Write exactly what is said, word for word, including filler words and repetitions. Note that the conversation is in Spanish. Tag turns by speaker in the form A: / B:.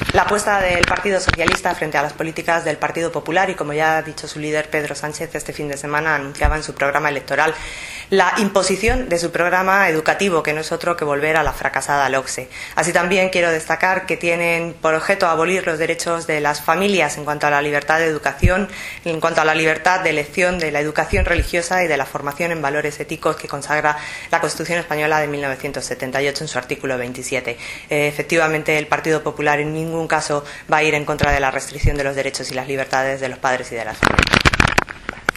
A: La apuesta del Partido Socialista frente a las políticas del Partido Popular y, como ya ha dicho su líder Pedro Sánchez este fin de semana, anunciaba en su programa electoral la imposición de su programa educativo, que no es otro que volver a la fracasada LOCSE. Así también quiero destacar que tienen por objeto abolir los derechos de las familias en cuanto a la libertad de educación, en cuanto a la libertad de elección de la educación religiosa y de la formación en valores éticos que consagra la Constitución Española de mil novecientos setenta y ocho en su artículo veintisiete. Eh, efectivamente, el Partido Popular en ningún caso va a ir en contra de la restricción de los derechos y las libertades de los padres y de las familias.